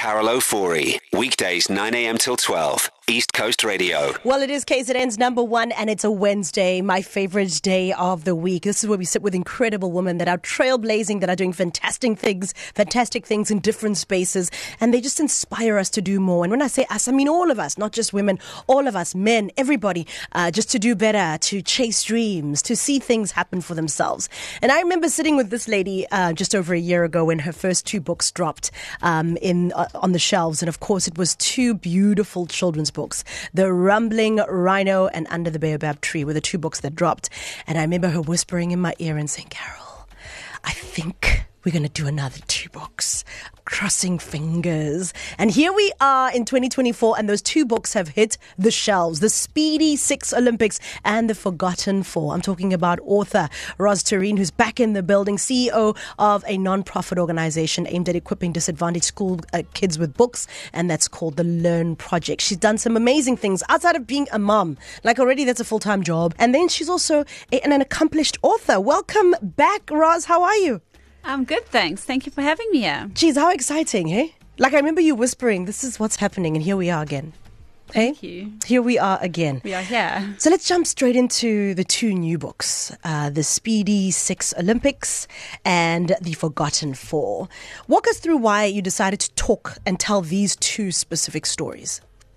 Carol O'Forey, weekdays 9 a.m. till 12, East Coast Radio. Well, it is KZN's number one, and it's a Wednesday, my favorite day of the week. This is where we sit with incredible women that are trailblazing, that are doing fantastic things in different spaces, and they just inspire us to do more. And when I say us, I mean all of us, not just women, all of us, men, everybody, just to do better, to chase dreams, to see things happen for themselves. And I remember sitting with this lady just over a year ago when her first two books dropped on the shelves. And of course, it was two beautiful children's books. The Rumbling Rhino and Under the Baobab Tree were the two books that dropped. And I remember her whispering in my ear and saying, Carol, I think we're going to do another two books. Crossing fingers. And here we are in 2024, and those two books have hit the shelves. The Speedy 6 Olympics and The Forgotten 4. I'm talking about author Roz Turenne, who's back in the building, CEO of a non-profit organization aimed at equipping disadvantaged school kids with books, and that's called the Learn Project. She's done some amazing things outside of being a mom. Like already that's a full-time job. And then she's also an accomplished author. Welcome back, Roz. How are you? I'm good, thanks. Thank you for having me here. Geez, how exciting, hey? Like, I remember you whispering, this is what's happening, and here we are again. Hey? Thank you. Here we are again. We are here. So let's jump straight into the two new books, the Speedy 6 Olympics and The Forgotten 4. Walk us through why you decided to talk and tell these two specific stories.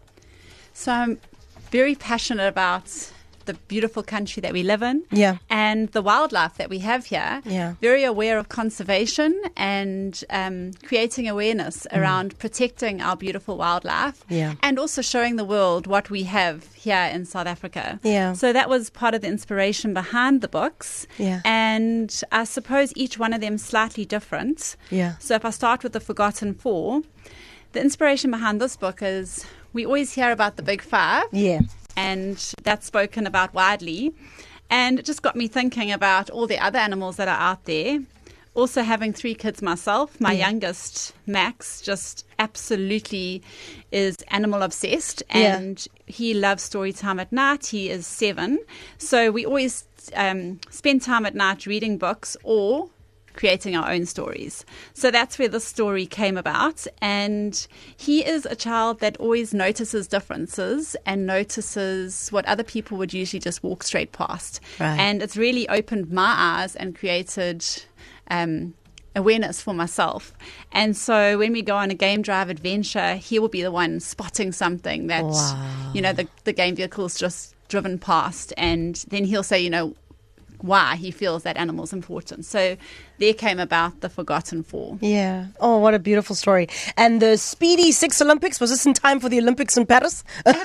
So I'm very passionate about the beautiful country that we live in, and the wildlife that we have here. Very aware of conservation and creating awareness around protecting our beautiful wildlife, and also showing the world what we have here in South Africa. So that was part of the inspiration behind the books, and I suppose each one of them slightly different. So if I start with The Forgotten 4, the inspiration behind this book is we always hear about the Big Five. And that's spoken about widely. And it just got me thinking about all the other animals that are out there. Also having 3 kids myself, my youngest, Max, just absolutely is animal obsessed. And he loves story time at night. He is 7. So we always spend time at night reading books or creating our own stories. So that's where this story came about. And he is a child that always notices differences and notices what other people would usually just walk straight past. And it's really opened my eyes and created awareness for myself. And so when we go on a game drive adventure, he will be the one spotting something that, the game vehicle's just driven past. And then he'll say, why he feels that animal's important. So there came about The Forgotten 4. Oh, what a beautiful story. And the Speedy 6 Olympics, was this in time for the Olympics in Paris?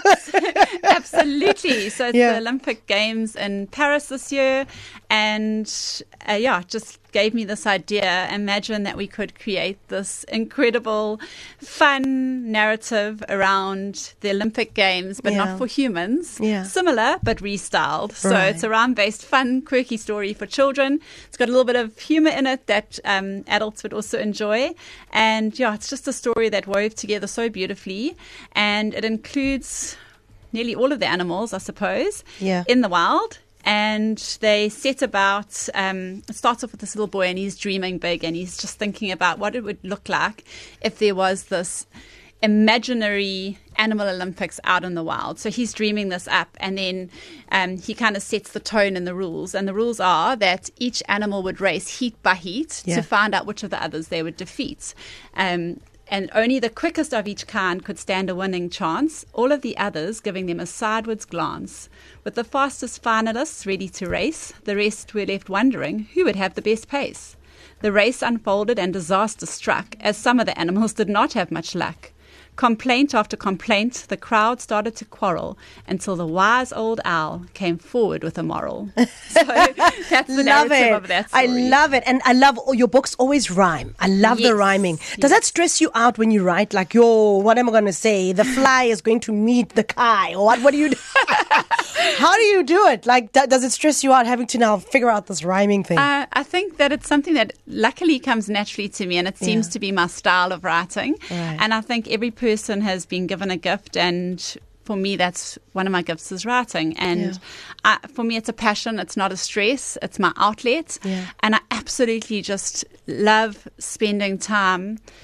Absolutely. So it's the Olympic Games in Paris this year. And just gave me this idea. Imagine that we could create this incredible, fun narrative around the Olympic Games, but not for humans. Similar, but restyled. So it's a rhyme-based, fun, quirky story for children. It's got a little bit of humor in it that adults would also enjoy. And it's just a story that wove together so beautifully. And it includes nearly all of the animals, I suppose, in the wild. And they set about, it starts off with this little boy, and he's dreaming big, and he's just thinking about what it would look like if there was this imaginary animal Olympics out in the wild. So he's dreaming this up, and then he kind of sets the tone and the rules. And the rules are that each animal would race heat by heat to find out which of the others they would defeat. And only the quickest of each kind could stand a winning chance, all of the others giving them a sideways glance. With the fastest finalists ready to race, the rest were left wondering who would have the best pace. The race unfolded and disaster struck, as some of the animals did not have much luck. Complaint after complaint, the crowd started to quarrel until the wise old owl came forward with a moral. So that's the narrative of that story. I love it. And I love your books always rhyme. I love the rhyming. Does that stress you out when you write? Like, what am I going to say? The fly is going to meet the kite. Or what do you do? How do you do it? Like, does it stress you out having to now figure out this rhyming thing? I think that it's something that luckily comes naturally to me, and it seems to be my style of writing. And I think every person has been given a gift, and for me, that's one of my gifts is writing. And for me, it's a passion. It's not a stress. It's my outlet. And I absolutely just love spending time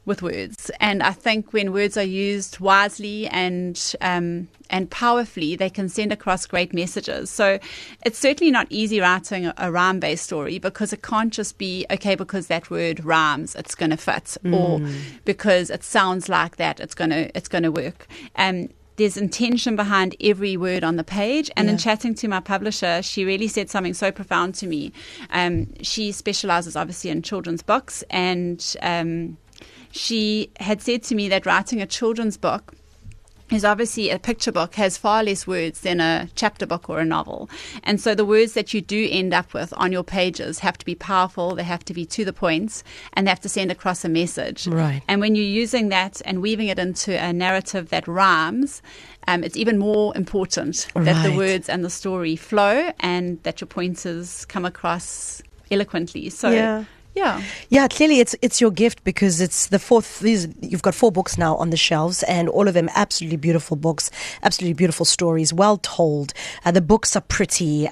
with words. And I think when words are used wisely and powerfully, they can send across great messages. So it's certainly not easy writing a rhyme-based story, because it can't just be, okay, because that word rhymes, it's going to fit, or because it sounds like that, it's going to work. There's intention behind every word on the page. And in chatting to my publisher, she really said something so profound to me. She specializes obviously in children's books, and she had said to me that writing a children's book is obviously a picture book has far less words than a chapter book or a novel. And so the words that you do end up with on your pages have to be powerful, they have to be to the point, and they have to send across a message. Right. And when you're using that and weaving it into a narrative that rhymes, it's even more important that the words and the story flow and that your pointers come across eloquently. So Yeah, clearly it's your gift, because it's the fourth. You've got 4 books now on the shelves, and all of them absolutely beautiful books, absolutely beautiful stories, well told. The books are pretty,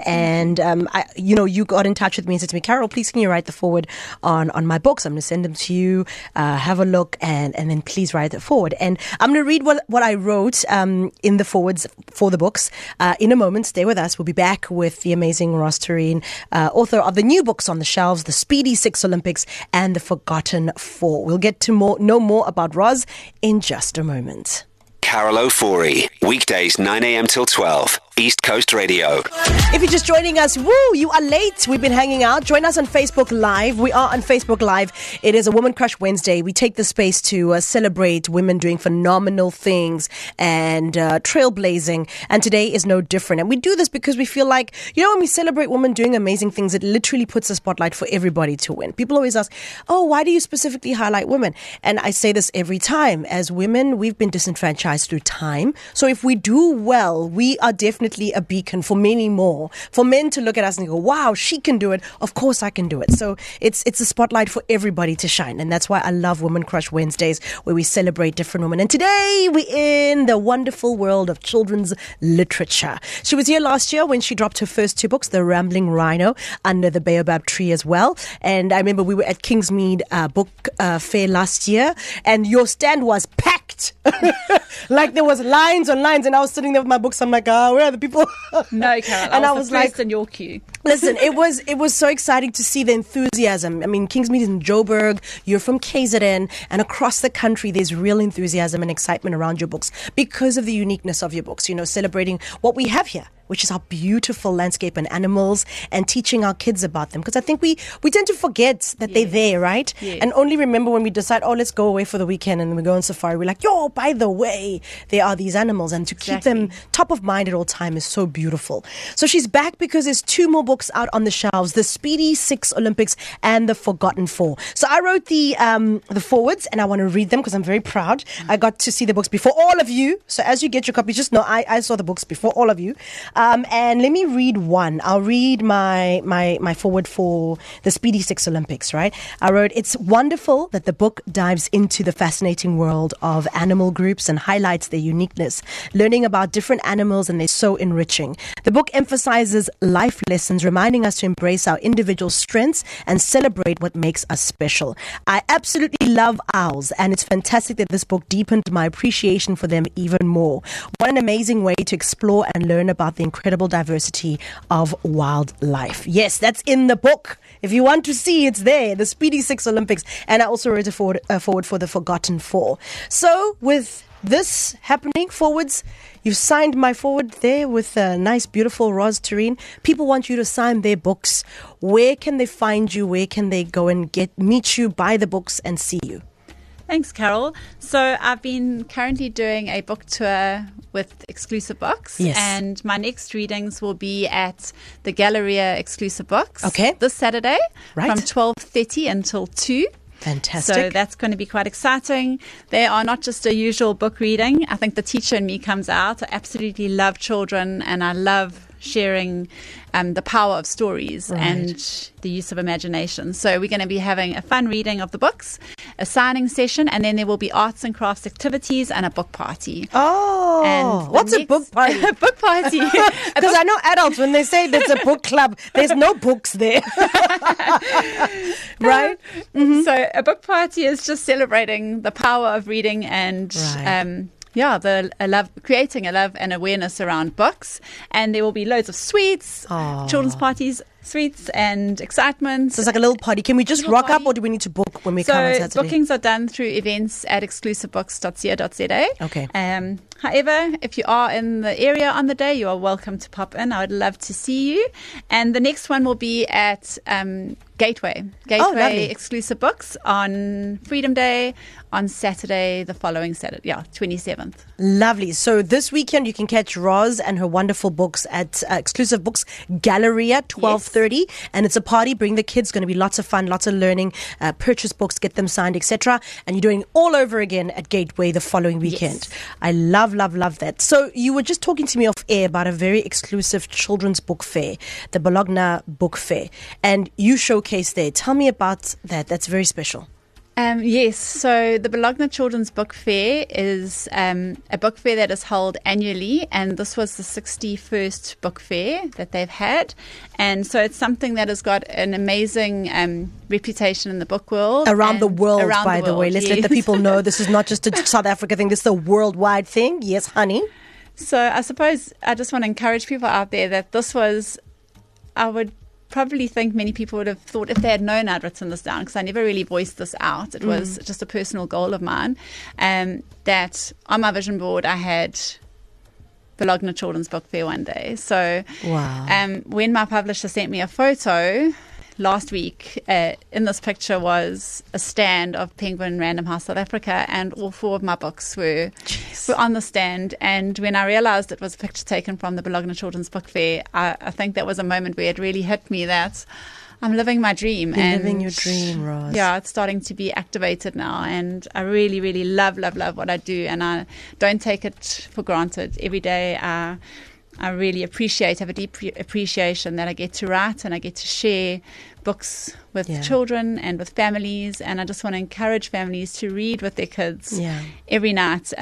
you got in touch with me and said to me, Carol, please can you write the foreword on my books? I'm going to send them to you. Have a look, and then please write the foreword. And I'm going to read what I wrote in the forewords for the books in a moment. Stay with us. We'll be back with the amazing Roz Turin, author of the new books on the shelves, The Speedy 6 Olympics and The Forgotten 4. We'll get to know more about Roz in just a moment. Carol Ofori, weekdays 9 a.m. till 12, East Coast Radio. If you're just joining us, you are late. We've been hanging out. Join us on Facebook Live. We are on Facebook Live. It is a Woman Crush Wednesday. We take the space to celebrate women doing phenomenal things and trailblazing. And today is no different. And we do this because we feel like, when we celebrate women doing amazing things, it literally puts a spotlight for everybody to win. People always ask, why do you specifically highlight women? And I say this every time. As women, we've been disenfranchised through time. So if we do well, we are definitely a beacon for many more, for men to look at us and go, wow, she can do it. Of course I can do it. So it's a spotlight for everybody to shine. And that's why I love Women Crush Wednesdays, where we celebrate different women. And today we're in the wonderful world of children's literature. She was here last year when she dropped her first 2 books, The Rambling Rhino, Under the Baobab Tree as well. And I remember we were at Kingsmead Book Fair last year, and your stand was packed. Like there was lines on lines, and I was sitting there with my books. I'm like, where are the people? No, Carol. And I was like, in your queue. Listen, it was so exciting to see the enthusiasm. I mean, Kingsmead is in Joburg. You're from KZN, and across the country, there's real enthusiasm and excitement around your books because of the uniqueness of your books. Celebrating what we have here, which is our beautiful landscape and animals, and teaching our kids about them. Because I think we tend to forget that they're there, right? Yes. And only remember when we decide, let's go away for the weekend and we go on safari. We're like, by the way, there are these animals. And to keep them top of mind at all time is so beautiful. So she's back because there's 2 more books out on the shelves, The Speedy 6 Olympics and The Forgotten 4. So I wrote the forewords, and I want to read them because I'm very proud. I got to see the books before all of you. So as you get your copy, just know I saw the books before all of you. And let me read one. I'll read my foreword for The Speedy 6 Olympics, right? I wrote, it's wonderful that the book dives into the fascinating world of animal groups and highlights their uniqueness. Learning about different animals, and they're so enriching. The book emphasizes life lessons, reminding us to embrace our individual strengths and celebrate what makes us special. I absolutely love owls, and it's fantastic that this book deepened my appreciation for them even more. What an amazing way to explore and learn about the incredible diversity of wildlife. Yes, that's in the book. If you want to see, it's there, The Speedy 6 Olympics. And I also wrote a forward for The Forgotten 4. So with this happening, forwards, you've signed my forward there with a nice, beautiful Roz Turin. People want you to sign their books. Where can they find you? Where can they go and meet you, buy the books, and see you? Thanks, Carol. So I've been currently doing a book tour with Exclusive Books. Yes. And my next readings will be at the Galleria Exclusive Books. Okay. This Saturday. Right. From 12:30 until 2. Fantastic. So that's going to be quite exciting. They are not just a usual book reading. I think the teacher in me comes out. I absolutely love children, and I love sharing the power of stories and the use of imagination. So we're going to be having a fun reading of the books. a signing session, and then there will be arts and crafts activities and a book party. Oh, and what's a book party? A book party. Because I know adults, when they say there's a book club, there's no books there. Right? Mm-hmm. So a book party is just celebrating the power of reading and creating a love and awareness around books. And there will be loads of sweets, children's parties, sweets and excitement. So it's like a little party. Can we just rock up, or do we need to book when we come on Saturday? So bookings are done through events at exclusivebooks.co.za. Okay. However, if you are in the area on the day, you are welcome to pop in. I would love to see you. And the next one will be at Gateway Exclusive Books on Freedom Day on Saturday, the following Saturday, 27th. Lovely. So this weekend you can catch Roz and her wonderful books at Exclusive Books Galleria, 12:30, and it's a party. Bring the kids. Going to be lots of fun, lots of learning. Purchase books, get them signed, etc. And you're doing all over again at Gateway the following weekend. Yes. I love that. So you were just talking to me off air about a very exclusive children's book fair, the Bologna Book Fair, and you showcased there. Tell me about that. That's very special. Yes, so the Bologna Children's Book Fair is a book fair that is held annually, and this was the 61st book fair that they've had. And so it's something that has got an amazing reputation in the book world. Around the world, by the way. Let's let the people know this is not just a South Africa thing, this is a worldwide thing. Yes, honey. So I suppose I just want to encourage people out there that this was, I would probably think many people would have thought, if they had known I'd written this down, because I never really voiced this out. It was just a personal goal of mine, that on my vision board I had Bologna Children's Book Fair one day. So when my publisher sent me a photo last week, in this picture was a stand of Penguin Random House South Africa, and all 4 of my books were on the stand. And when I realized it was a picture taken from the Bologna Children's Book Fair, I think that was a moment where it really hit me that I'm living my dream. You're living your dream, Roz. Yeah, it's starting to be activated now, and I really, really love what I do, and I don't take it for granted. Every day I really have a deep appreciation that I get to write and I get to share books with children and with families, and I just want to encourage families to read with their kids every night.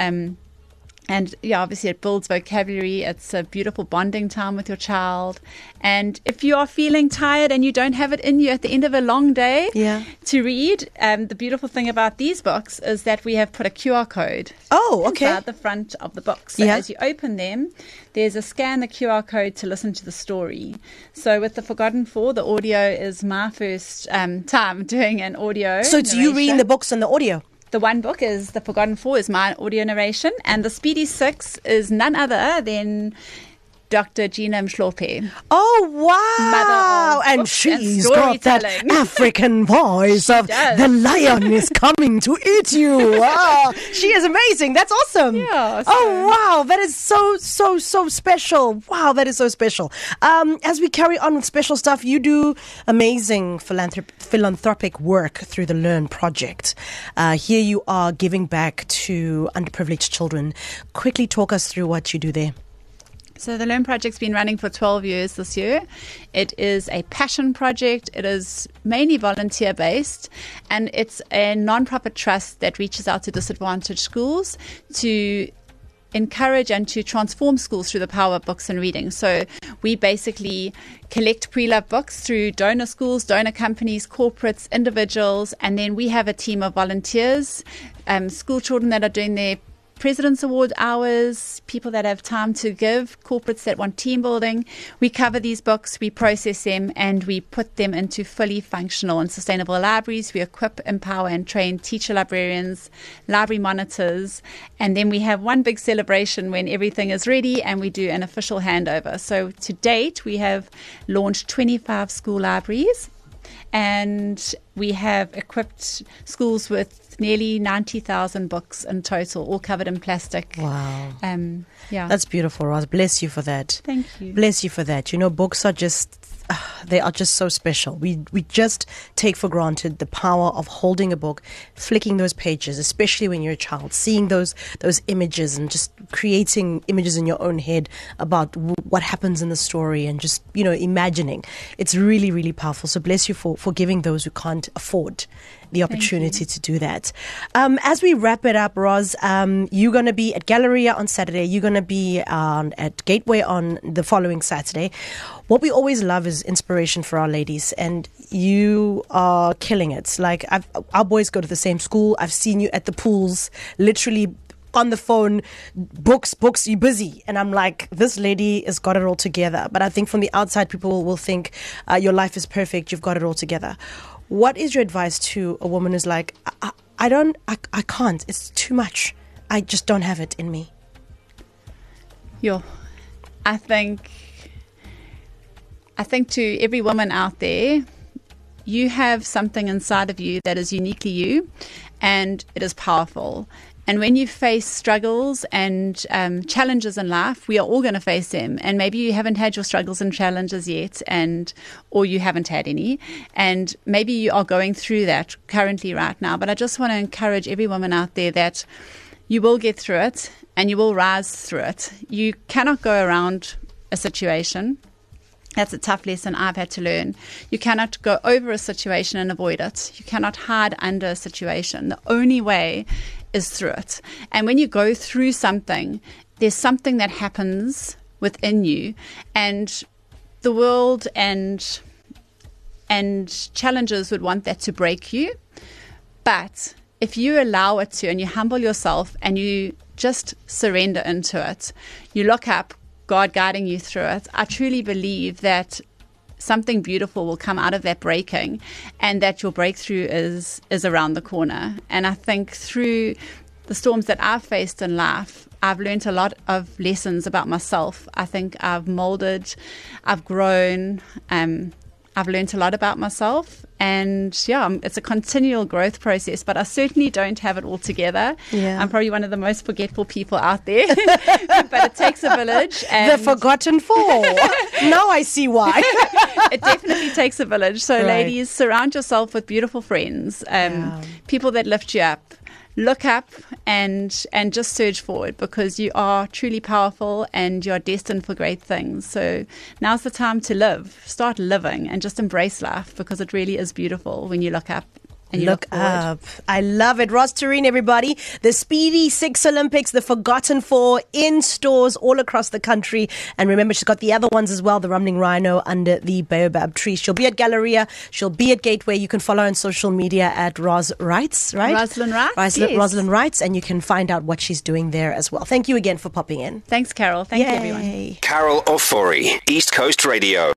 And obviously it builds vocabulary. It's a beautiful bonding time with your child. And if you are feeling tired and you don't have it in you at the end of a long day to read, the beautiful thing about these books is that we have put a QR code inside the front of the book. So as you open them, there's a scan the QR code to listen to the story. So with The Forgotten Four, the audio is my first time doing an audio So it's you reading the books and the audio? The one book is The Forgotten Four, is my audio narration, and The Speedy Six is none other than Dr. Gina Mhlophe. Oh, wow. And she's got that African voice of the lion is coming to eat you. Wow. She is amazing. That's awesome. Yeah. Oh, wow. That is so special. Wow, that is so special. As we carry on with special stuff, you do amazing philanthropic work through the Learn Project. Here you are giving back to underprivileged children. Quickly talk us through what you do there. So the Learn Project's been running for 12 years this year. It is a passion project. It is mainly volunteer-based, and it's a non-profit trust that reaches out to disadvantaged schools to encourage and to transform schools through the power of books and reading. So we basically collect pre-loved books through donor schools, donor companies, corporates, individuals, and then we have a team of volunteers, school children that are doing their President's Award hours, people that have time to give, corporates that want team building. We cover these books, we process them, and we put them into fully functional and sustainable libraries. We equip, empower, and train teacher librarians, library monitors, and then we have one big celebration when everything is ready and we do an official handover. So to date, we have launched 25 school libraries, and we have equipped schools with nearly 90,000 books in total, all covered in plastic. Wow. That's beautiful, Roz. Bless you for that. Thank you. Bless you for that. You know, books are just, they are just so special. We just take for granted the power of holding a book, flicking those pages, especially when you're a child, seeing those images and just creating images in your own head about what happens in the story and just, imagining. It's really, really powerful. So bless you for giving those who can't afford the opportunity to do that. As we wrap it up, Roz, you're going to be at Galleria on Saturday. You're going to be at Gateway on the following Saturday. What we always love is inspiration for our ladies, and you are killing it. Like, our boys go to the same school. I've seen you at the pools, literally on the phone, books, you're busy. And I'm like, this lady has got it all together. But I think from the outside, people will think your life is perfect, you've got it all together. What is your advice to a woman who's like, I can't, it's too much. I just don't have it in me. I think to every woman out there, you have something inside of you that is uniquely you, and it is powerful. And when you face struggles and challenges in life, we are all going to face them. And maybe you haven't had your struggles and challenges yet, or you haven't had any. And maybe you are going through that currently right now. But I just want to encourage every woman out there that you will get through it and you will rise through it. You cannot go around a situation. That's a tough lesson I've had to learn. You cannot go over a situation and avoid it. You cannot hide under a situation. The only way is through it. And when you go through something, there's something that happens within you, and the world and challenges would want that to break you. But if you allow it to, and you humble yourself and you just surrender into it, you look up, God guiding you through it, I truly believe that something beautiful will come out of that breaking, and that your breakthrough is around the corner. And I think through the storms that I've faced in life, I've learned a lot of lessons about myself. I think I've molded, I've grown, I've learned a lot about myself, and it's a continual growth process, but I certainly don't have it all together. I'm probably one of the most forgetful people out there, but it takes a village. And the forgotten four. Now I see why. It definitely takes a village. So ladies, surround yourself with beautiful friends, people that lift you up. Look up and just surge forward, because you are truly powerful and you're destined for great things. So now's the time to live. Start living and just embrace life, because it really is beautiful when you look up. And you look up. I love it. Roz Turin, everybody. The Speedy 6 Olympics, the Forgotten 4, in stores all across the country. And remember, she's got the other ones as well, the Rumning Rhino under the Baobab tree. She'll be at Galleria. She'll be at Gateway. You can follow her on social media at Roz Wrights, right? Rosalind Wrights. Yes. Rosalind Wrights. And you can find out what she's doing there as well. Thank you again for popping in. Thanks, Carol. Thank you, everyone. Carol Ofori, East Coast Radio.